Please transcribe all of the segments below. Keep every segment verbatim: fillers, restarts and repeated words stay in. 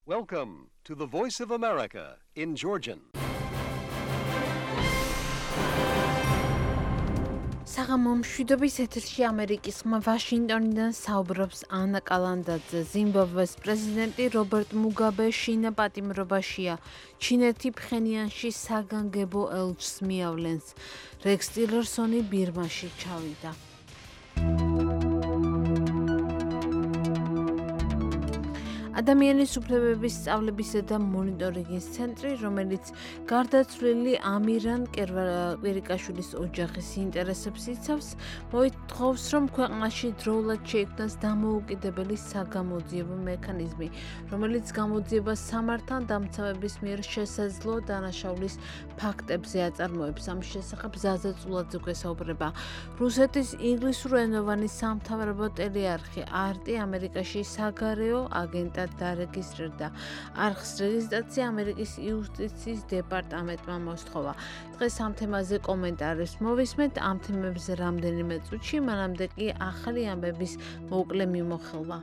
Welcome to the Voice of America in Georgian. საღამო მშვიდობის ეთერში ამერიკის ხმა ვაშინგტონიდან საუბრობს ანა კალანდაძე. ზიმბაბვეს პრეზიდენტი რობერტ მუგაბე შინა პატიმრობაშია. ჩინეთი ფხენიანში საგანგებო ელჩს მიავლენს. რექს ტილერსონი ბირმაში ჩავიდა. ადამიანის უფლებების სწავლებისა და მონიტორინგის ცენტრი, რომელიც გარდაცვლილი ამირან კვირიკაშვილის ოჯახის ინტერესებს იცავს, მოითხოვს, რომ ქვეყანაში დროულად შეიქმნას დამოუკიდებელი საგამოძიებო მექანიზმი, რომელიც გამოძიებას სამართალ დამცავების მიერ შესაძლო დანაშაულის ფაქტებზე აწარმოებს. ამის შესახებ ზაზა წულაძე გვესაუბრება. რუსეთის ინგლისურენოვანი სამთავრობო ტელეარხი არტი ამერიკაში საგარეო აგენტად დარეგისტრირდა. არხის რეგისტრაცია ამერიკის იუსტიციის დეპარტამენტმა მოსთხოვა. დღეს ამ თემაზე კომენტარებს მოვისმენთ, ამ თემებზე რამდენიმე წუთში, მანამდე კი ახალი ამბების მოკლე მიმოხილვა.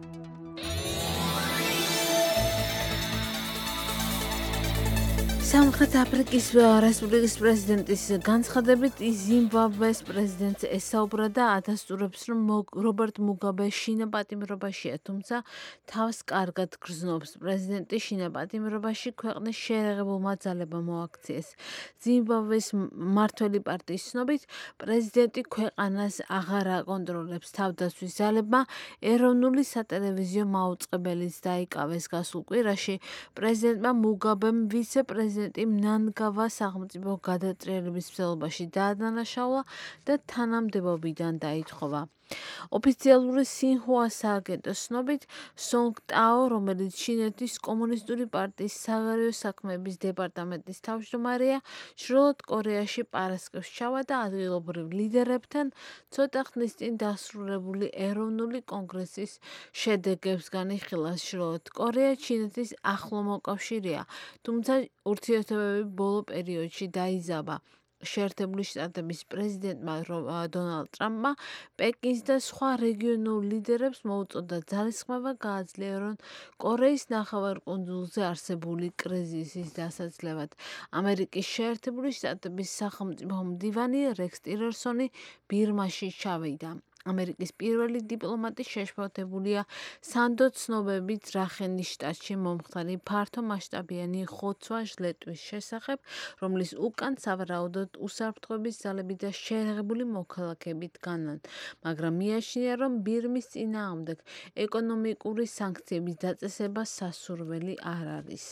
სამხრეთ აფრიკის რესპუბლიკის პრეზიდენტის განცხადებით ზიმბაბვეს პრეზიდენტს ესაუბრა და ადასტურებს, რომ რობერტ მუგაბე შინა პატიმრობაშია, თუმცა თავს კარგად გრძნობს. პრეზიდენტი შინა პატიმრობაში ქვეყნის შეერაღებულმა ძალებმა მოაქციეს. ზიმბაბვეს მმართველი პარტიის ცნობით, პრეზიდენტი ქვეყანას აღარ აკონტროლებს. თავდაცვის ძალებმა ეროვნული სატელევიზიო მაუწყებელიც დაიკავეს. გასულ კვირაში პრეზიდენტმა მუგაბემ ვიცე-პრეზიდენტი მნანგავა სახელმწიფო გადატრიალების მცდელობაში დაადანაშაულა და თანამდებობიდან დაითხოვა. ოფიციალური სინჰუა სააგენტოს ცნობით, სონგ ტაო, რომელიც ჩინეთის კომუნისტური პარტიის საგარეო საქმეების დეპარტამენტის თავმჯდომარეა, ჩრდილოეთ კორეაში პარასკევს ჩავა და ადგილობრივ ლიდერებთან ცოტა ხნის წინ დასრულებული ეროვნული კონგრესის შედეგებს განიხილავს. ჩრდილოეთ კორეა ჩინეთის ახლო მოკავშირეა, თუმცა ურთიერთობები ბოლო პერიოდში დაიზაბა. შეერთებული შტატების პრეზიდენტმა დონალდ ტრამპმა პეკინს და სხვა რეგიონულ ლიდერებს მოუწოდა ძალისხმევა გააძლიერონ კორეის ნახევარკუნძულზე არსებული კრიზისის დასაძლევად. ამერიკის შეერთებული შტატების სახელმწიფო მდივანი რექს ტილერსონი ბირმაში ჩავიდა. ამერიკის პირველი დიპლომატი შეშფოთებულია სანდო ცნობებით რახენის შტატში მომხდარი ფართომასშტაბიანი ხოცვა-ჟლეტვის შესახებ, რომლის უკან სავარაუდოდ უსაფრთხოების ძალები და შეერაღებული მოქალაქეები დგანან, მაგრამ მიაჩნია, რომ ბირმის წინააღმდეგ ეკონომიკური სანქციების დაწესება სასურველი არ არის.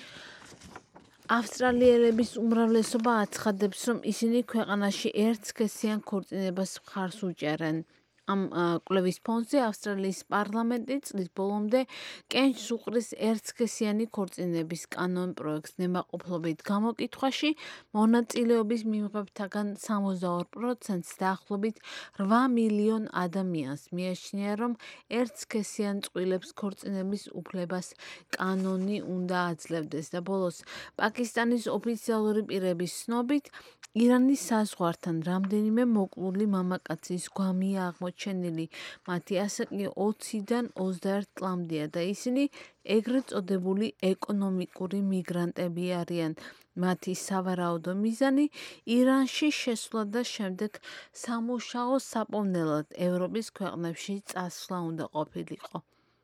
ავსტრალიელების უმრავლესობა აცხადებს, რომ ისინი ქვეყანაში ერთსქესიან ქორწინებას მხარს უჭერენ. ამ კვლევის ფონზე ავსტრალიის პარლამენტი წლის ბოლომდე კენჭს უყრის ერთსქესიანი ქორწინების კანონ პროექტს. ნებაყოფლობით გამოკითხვაში მონაწილეობის მიღებთაგან სამოცდაორ პროცენტს დაახლოებით რვა მილიონ ადამიანს მიაჩნია, რომ ერთსქესიან წყვილებს ქორწინების უფლებას კანონი უნდა აძლევდეს და ბოლოს პაკისტანის ოფიციალური პირების ცნობით ირანის საზღვართან რამდენიმე მოკლული მამაკაცის გვამია აღმოჩენილი. მათი ასაკი ოციდან ოცდაერთ წლამდეა და ისინი ეგრეთ წოდებული ეკონომიკური მიგრანტები არიან. მათი სავარაუდო მიზანი ირანში შესვლა და შემდეგ სამუშაო საპოვნელად ევროპის ქვეყნებში წასვლა უნდა ყოფილიყო.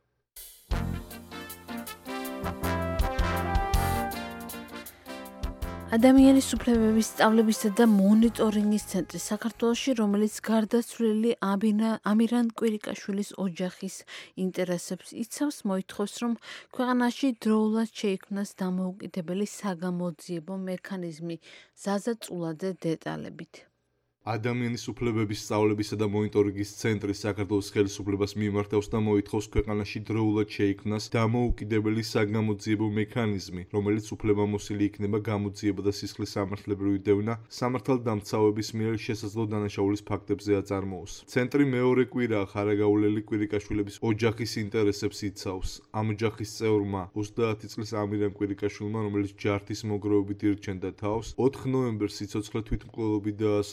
ადამიანის უფლებების სწავლებისა და მონიტორინგის ცენტრი საქართველოში, რომელიც გარდაცვლილი ამირან კვირიკაშვილის ოჯახის ინტერესებს იცავს, მოითხოვს, რომ ქვეყანაში დროულად შეიქმნას დამოუკიდებელი საგამოძიებო მექანიზმი. ზაზა წულაძე დეტალებით. ადამიანის უფლებების სწავლებისა და მონიტორინგის ცენტრი საქართველოს ხელისუფლებას მიემართავს და მოითხოვს ქვეყანაში დროულად შეიქმნას დამოუკიდებელი საგამოძიებო მექანიზმი, რომელიც უფლებამოსილი იქნება გამოძიება და სისხლის სამართლებრივი დევნა სამართალდამცავების მიერ შესაძლო დანაშაულის ფაქტებზე აწარმოოს. ცენტრი მეორე კვირაა ხარაგაულელი კვირიკაშვილების ოჯახის ინტერესებს იცავს. ამ ოჯახის წევრმა ოცდაათი წლის ამირან კვირიკაშვილმა, რომელიც ჯართის მოგროვებით ირჩენდა თავს, ოთხ ნოემბერს სიცოცხლე თვითმკვლელობით დაასრულა.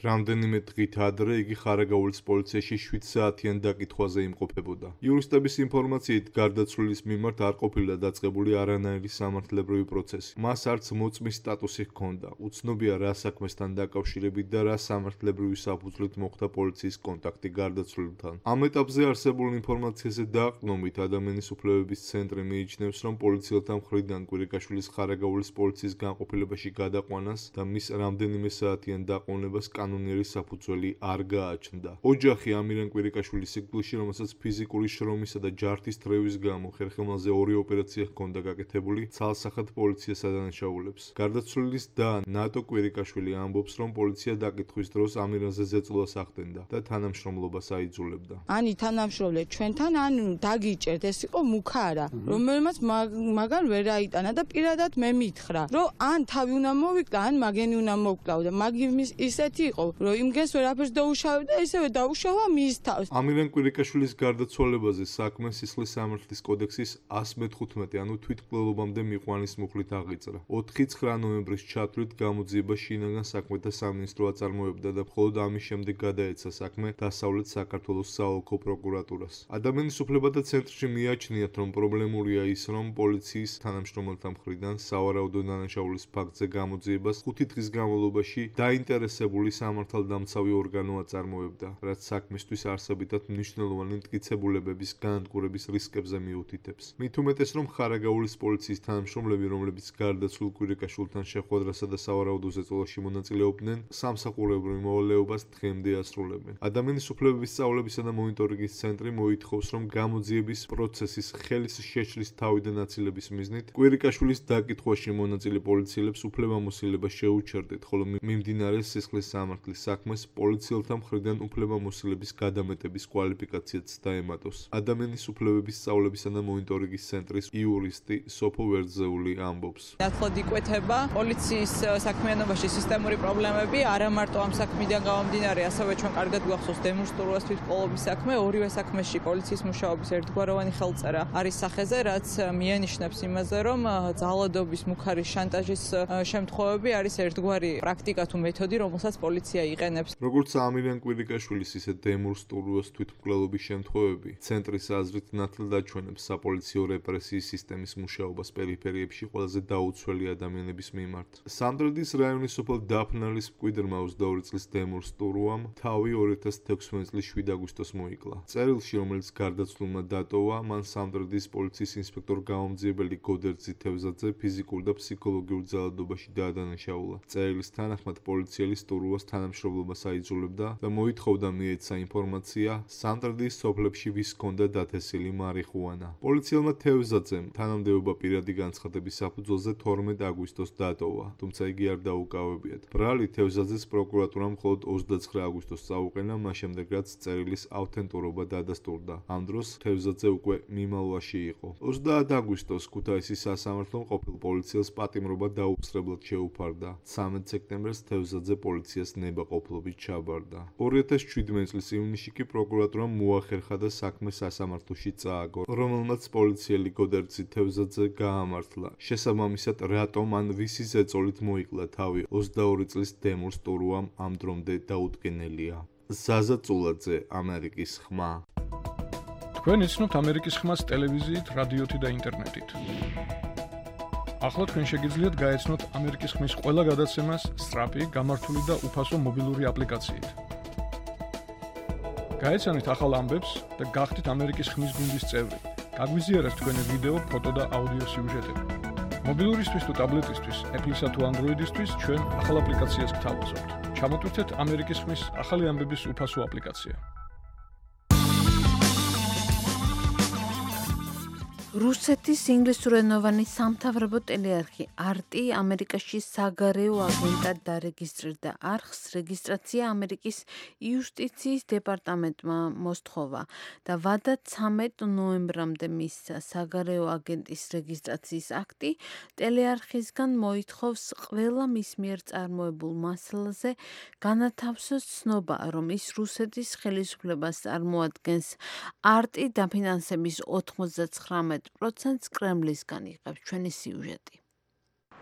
რამდენიმე დღით ადრე იგი ხარაგაულის პოლიციაში შვიდ საათიან დაკითხვაზე იმყოფებოდა. იურისტების ინფორმაციით, გარდაცვლილის მიმართ არ ყოფილა დაწყებული არანაირი სამართლებრივი პროცესი. მას არც მოწმის სტატუსი ჰქონდა. უცნობია რა საქმესთან დაკავშირებით და რა სამართლებრივი საფუძვლით მოხდა პოლიციის კონტაქტი გარდაცვლილთან. ამ ეტაპზე არსებულ ინფორმაციაზე დაყრდნობით ადამიანის უფლებების ცენტრი მიიჩნევს, რომ პოლიციელთა მხრიდან კვირიკაშვილის ხარაგაულის პოლიციის განყოფილებაში გადაყვანას და მის რამდენიმე საათიან დაყოვნებას კანონიერი საფუძველი არ გააჩნდა. ოჯახი ამირან კვირიკაშვილის სიკვდილში, რომელსაც ფიზიკური შრომისა და ჯართის თრევის გამო ხერხემალზე ორი ოპერაცია ჰქონდა გაკეთებული, ცალსახად პოლიციას ადანაშაულებს. გარდაცვლილის და ნატო კვირიკაშვილი ამბობს, რომ პოლიცია დაკითხვის დროს ამირანზე ზეწოლას ახდენდა და თანამშრომლობას აიძულებდა. Ani თანამშრომლე ჩვენთან ან დაგიჭერთ, ეს იყო მუქარა, რომელმაც მაგან ვერ აიტანა და პირადად მე მითხრა, რომ ან თავი უნდა მოვიკლა, ან მაგენი უნდა მოვკლავ და მაგის ისეთი იყო, რომ იმგენს ვერაფერს დაუშავე და ისევე დაუშავა მის თავს. ამირან კვირიკაშვილის გარდაცვალებაზე საქმე სისხლის სამართლის კოდექსის ას მეთხუთმეტე, ანუ თვითმკვლელობამდე მიყვანის მუხლით აღიძრა. ოთხი ცხრა ნოემბრის ჩათვლით გამოძიება შინაგან საქმეთა სამინისტრო აწარმოებდა და მხოლოდ ამის შემდეგ გადაეცა საქმე დასავლეთ საქართველოს საოლქო პროკურატურას. ადამიანის უფლებათა ცენტრში მიაჩნიათ, რომ პრობლემურია ის, რომ პოლიციის თანამშრომელთა მხრიდან სავარაუდო დანაშაულის ფაქტზე გამოძიებას ხუთი დღის განმავლობაში დაინტერესებული სამართალდამცავი ორგანო აწარმოებდა, რაც საქმისთვის არსებითად მნიშვნელოვანი მტკიცებულებების განადგურების რისკებზე მიუთითებს. მით უმეტეს, რომ ხარაგაულის პოლიციის თანამშრომლები, რომლებიც გარდაცვლილ კვირიკაშვილთან შეხვედრასა და სავარაუდო ზეწოლაში მონაწილეობდნენ, სამსახურებრივ მოვალეობას დღემდე ასრულებენ. ადამიანის უფლებების სწავლებისა და მონიტორინგის ცენტრი მოითხოვს, რომ გამოძიების პროცესის ხელის შეშლის თავიდან აცილების მიზნით კვირიკაშვილის დაკითხვაში მონაწილე პოლიციელებს უფლებამოსილება შეუჩერდეთ, ხოლო მიმდინარე სისხლის სამართლის საქმეს პოლიციელთა მხრიდან უფლებამოსილების გადამეტების კვალიფიკაციაც დაემატოს. ადამიანის უფლებების სწავლებისა და მონიტორინგის ცენტრის იურისტი სოფო ვერძეული ამბობს. ნათლად იკვეთება პოლიციის საქმიანობაში სისტემური პრობლემები, არა მარტო ამ საქმიდან გამომდინარე, ასევე ჩვენ კარგად გვახსოვს დემონსტრუას თვითმკვლელობის საქმე, ორივე საქმეში პოლიციის მუშაობის ერთგვაროვანი ხელწერა არის სახეზე, რაც მიანიშნებს იმაზე, რომ ძალადობის, მუქარის, შანტაჟის შემთხვევები არის ერთგვარი პრაქტიკა თუ მეთოდი, რომელსაც პოლიცია იყენებს. როგორც ამირან კვირიკაშვილის, ისე დემონსტრუას თვითმკვლელობის შემთხვევები, ცენტრის აზრით ნათლად აჩვენებს საპოლიციო რეპრესიის სისტემის მუშაობას პერიფერიებში ყველაზე დაუცველი ადამიანების მიმართ. სამტრედის რაიონის სოფელ დაფნალის მკვიდრმა ოცდაორი წლის დემონსტრუამ თავი ორი ათას თექვსმეტი წლის შვიდ აგვისტოს მოიკლა. წერილში, რომელიც გარდაცვლილმა დატოვა, მან სამტრედის პოლიციის ინსპექტორ გამომძიებელი გოდერძი თევზაძე ფიზიკურ და ფსიქოლოგიურ ძალადობაში დაადანაშაულა. წერილის თანახმად პოლიციელი სტურუას თანამშრომლობას აიძულებდა და მოითხოვდა მიეცა ინფორმაცია სამტრედის სოფლებში ვის ჰქონდა დათესილი მარიხუანა. პოლიციელმა თევზაძემ თანამდებობა პირადი განცხადების საფუძველზე თორმეტი აგვისტოს დატოვა, თუმცა იგი არ დაუკავებიათ. ბრალი თევზაძეს პროკურატურამ მხოლოდ ოცდაცხრა აგვისტოს წაუყენა, მას შემდეგ რაც წერილის ავთენტურობა დადასტურდა. ამ დროს თევზაძე უკვე მიმალვაში იყო. ოცდაათი აგვისტოს ქუთაისის სასამართლომ ყოფილ პოლიციელს პატიმრობა დაუპსრებლად შეუფარდა. ცამეტ სექტემბერს თევზაძე პოლიციას ნებაყოფლობით ჩაბარდა. ორი ათას შვიდმეტი წლის ივნისში კი პროკურატურამ მოახერხა და საქმე სასამართლოში წააგო, რომელმაც პოლიციელი გოდერძი თევზაძე გაამართლა. შესაბამისად, რატომ ან ვისი ზეწოლით მოიკლა თავი ოცდაორი წლის დემონსტრუამ ამ დრომდე დაუდგენელია. ზაზა წულაძე, ამერიკის ხმა. თქვენ იცნობთ ამერიკის ხმას ტელევიზიით, რადიოთი და ინტერნეტით. ახლა თქვენ შეგიძლიათ გაეცნოთ ამერიკის ხმის ყველა გადაცემას სწრაფი, გამართული და უფასო მობილური აპლიკაციით. გაეცანით ახალ ამბებს და გახდით ამერიკის ხმის გუნდის წევრი. გაგვიზიარეთ თქვენი ვიდეო, ფოტო და აუდიო სიუჟეტები. მობილურისთვის თუ ტაბლეტისთვის, Apple-ისა თუ Android-ისთვის ჩვენ ახალ აპლიკაციას გთავაზობთ. ჩამოტვირთეთ ამერიკის ხმის ახალი ამბების უფასო აპლიკაცია. რუსეთის ინგლისურენოვანი სამთავრობო ტელეარხი არტი ამერიკაში საგარეო აგენტად დარეგისტრირდა. არხს რეგისტრაცია ამერიკის იუსტიციის დეპარტამენტმა მოსთხოვა და ვადა ცამეტ ნოემბრამდე მისცა. საგარეო აგენტის რეგისტრაციის აქტი ტელეარხისგან მოითხოვს ყველა მის მიერ წარმოებულ მასალაზე განათავსოს ცნობა, რომ ის რუსეთის ხელისუფლებას წარმოადგენს. არტი დაფინანსების ოთხმოცდაცხრამეტ პროცენტს კრემლისგან იღებს. ჩვენი სიუჟეტი.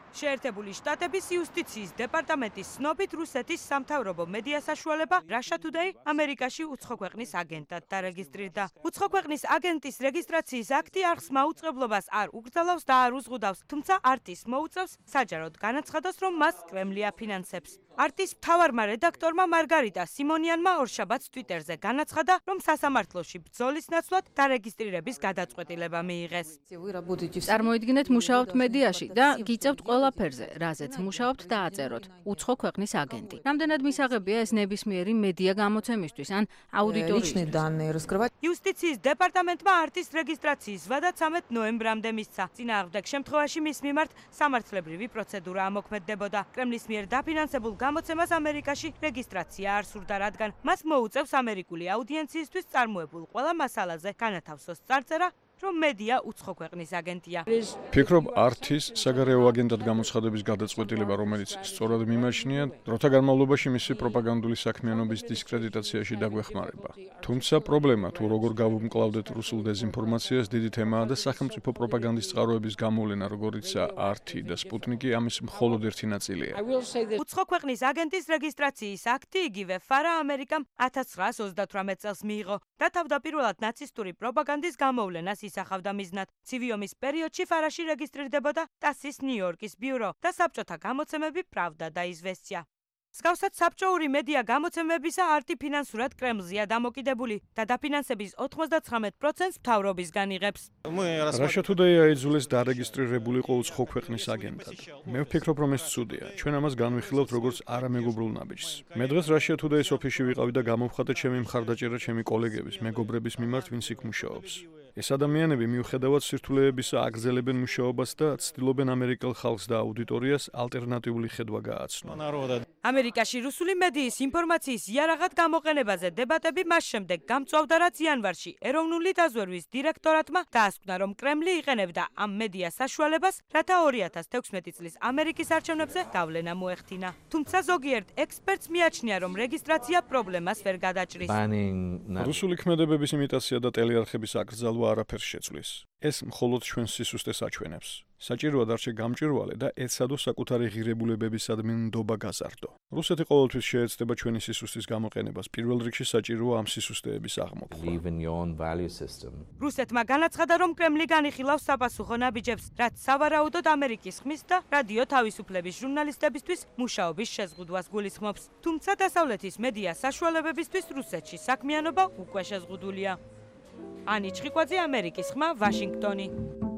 შეერთებული შტატების იუსტიციის დეპარტამენტის ცნობით რუსეთის სამთავრობო მედია საშუალება Russia Today ამერიკაში უცხო ქვეყნის აგენტად დარეგისტრირდა. უცხო ქვეყნის აგენტის რეგისტრაციის აქტი არხს მაუწყებლობას არ უკრძალავს და არ უზღუდავს, თუმცა არტის მოუწევს საჯაროდ განაცხადოს, რომ მას კრემლი აფინანსებს. არტის მთავარმა რედაქტორმა მარგარიტა სიმონიანმა ორშაბათს Twitterზე განაცხადა, რომ სასამართლოში ბრძოლის ნაცვლად დარეგისტრირების გადაწყვეტილება მიიღეს. წარმოიდგინეთ, მუშაობთ მედიაში და გიწევთ ყველაფერზე, რაზეც მუშაობთ დააწეროთ. უცხო ქვეყნის აგენტი. რამდენად მისაღებია ეს ნებისმიერი მედია გამოცემისთვის ან აუდიტორიისთვის? იუსტიციის დეპარტამენტმა არტის რეგისტრაციის ვადა ცამეტ ნოემბრამდე მისცა. წინააღმდეგ შემთხვევაში მის მიმართ სამართლებრივი პროცედურა ამოქმედდებოდა. კრემლის მიერ დაფინანსებულ გამოცემას ამერიკაში რეგისტრაცია არ სურდა, რადგან მას მოუწევს ამერიკული აუდიენციისთვის წარმოებულ ყველა მასალაზე განათავსოს წარწერა, რომ მედია უცხო ქვეყნის აგენტია. ფიქრობ, არტის საგარეო აგენტად გამოცხადების გადაწყვეტილება, რომელიც სწორად მიმაჩნია, დროთა განმავლობაში მისი პროპაგანდული საქმიანობის დისკრედიტაციაში დაგვეხმარება. თუმცა პრობლემა, თუ როგორ გავუმკლავდეთ რუსულ დეზინფორმაციას, დიდი თემაა და სახელმწიფო პროპაგანდის წყაროების გამოვლენა, როგორიცაა არტი და სპუტნიკი, ამის მხოლოდ ერთი ნაწილია. უცხო ქვეყნის აგენტის რეგისტრაციის აქტი იგივე ფარა ამერიკამ ათას ცხრაას ოცდათვრამეტ წელს მიიღო და თავდაპირველად ნაცისტური პროპაგანდის გამოვლენას ისახავდა მიზნად. ცივი ომის პერიოდში ფარაში რეგისტრირდებოდა ტასის ნიუ-იორკის ბიურო და საბჭოთა გამოცემები პრავდა და იზვესტია. მსგავსად საბჭოური მედია გამოცემებისა არტი ფინანსურად კრემლზეა დამოკიდებული და დაფინანსების ოთხმოცდაცხრამეტ პროცენტს მთავრობისგან იღებს. Russia Today აიძულეს დარეგისტრირებულიყო უცხო ქვეყნის აგენტად. მე ვფიქრობ, რომ ეს ცუდია. ჩვენ ამას განვიხილავთ როგორც არამეგობრულ ნაბიჯს. მე დღეს Russia Today-ის ოფისში ვიყავი და გამოვხატე ჩემი მხარდაჭერა ჩემი კოლეგების, მეგობრების მიმართ, ვინც იქ მუშაობს. ეს ადამიანები მიუხედავად სირთულეებისა აგრძელებენ მუშაობას და ცდილობენ ამერიკელ ხალხს და აუდიტორიას ალტერნატიული ხედვა გააცნონ. ამერიკაში რუსული მედიის ინფორმაციის იარაღად გამოყენებაზე დებატები მას შემდეგ გამწვავდა, რაც იანვარში ეროვნული დაზვერვის დირექტორატმა დაასკვნა, რომ კრემლი იყენებდა ამ მედია საშუალებას, რათა ორი ათას თექვსმეტი წლის ამერიკის არჩევნებზე გავლენა მოეხდინა. თუმცა ზოგიერთ ექსპერტს მიაჩნია, რომ რეგისტრაცია პრობლემას ვერ გადაჭრის. რუსული ქმედებების იმიტაცია და ტელეარხების აკრძალვა არაფერს შეცვლის. ეს მხოლოდ ჩვენს სისუსტეს აჩვენებს. საჭიროა დარჩე გამჭვირვალე და ეცადო საკუთარი ღირებულებებისადმი ნდობა გაზარდო. რუსეთი ყოველთვის შეეცდება ჩვენი სისუსტის გამოყენებას. პირველ რიგში საჭიროა ამ სისუსტეების აღმოფხვრა. რუსეთმა განაცხადა, რომ კრემლი განიხილავს საპასუხო ნაბიჯებს, რაც სავარაუდოდ ამერიკის ხმის და რადიო თავისუფლების ჟურნალისტებისთვის მუშაობის შეზღუდვას გულისხმობს. თუმცა დასავლეთის მედია საშუალებებისთვის რუსეთში საქმიანობა უკვე შეზღუდულია. Ani Chrikwadzé, Amerikis ხმა, ვაშინგტონი.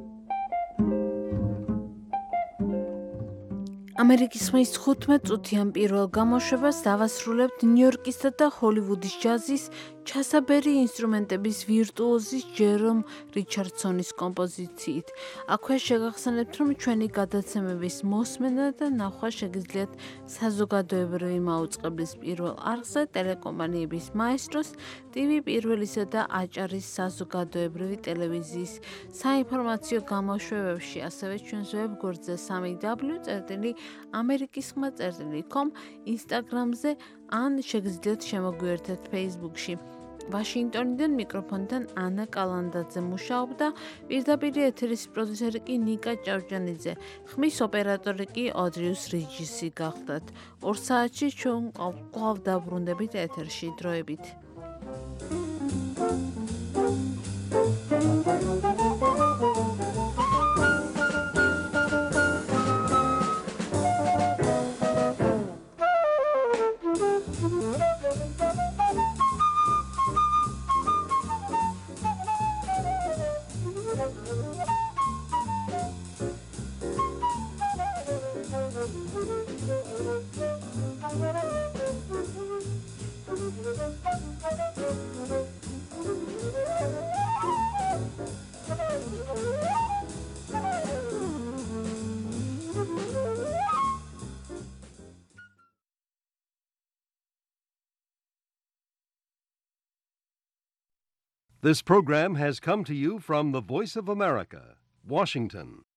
ამერიკის ხმის თხუთმეტ წუთიან პირველ გამოშვებას დავასრულებთ ნიუ-იორკისა და ჰოლივუდის ჯაზის ჩასაბერი ინსტრუმენტების ვირტუოზის ჯერომ რიჩარდსონის კომპოზიციით. აქვე შეგახსენებთ, რომ ჩვენი გადაცემების მოსმენა და ნახვა შეგიძლიათ საზოგადოებრივი მაუწყებლის პირველ არხზე, ტელეკომპანიების მაესტროს, ტივი პირველისა და აჭარის საზოგადოებრივი ტელევიზიის საინფორმაციო გამოშვებებში, ასევე ჩვენს ვებგვერდზე სამი დაბლიუ წერტილი ამერიკის ხმა წერტილი com, ინსტაგრამზე ან შეგიძლიათ შემოგვიერთეთ Facebook-ში. ვაშინგტონიდან მიკროფონთან ანა კალანდაძე მუშაობდა, პირდაპირ ეთერის პროდიუსერი კი ნიკა ჭავჭანიძე, ხმის ოპერატორი კი ოდრიუს რიჯისი გახდათ. ორ საათში ჩვენ კვლავ დაბრუნდებით ეთერში დროებით. This program has come to you from the Voice of America, Washington.